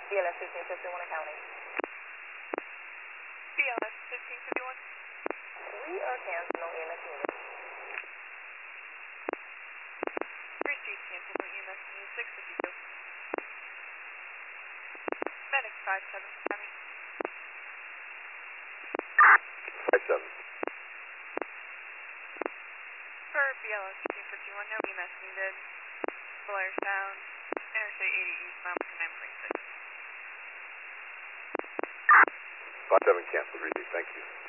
BLS 1551 accounting. BLS 1551. We are canceled, no EMS needed. Received cancel for EMS needed 652. Medic 57 coming. 57. For BLS 1551, no EMS needed. Blair Sound, Interstate 80 eastbound, 9.6. 57 canceled, received, thank you.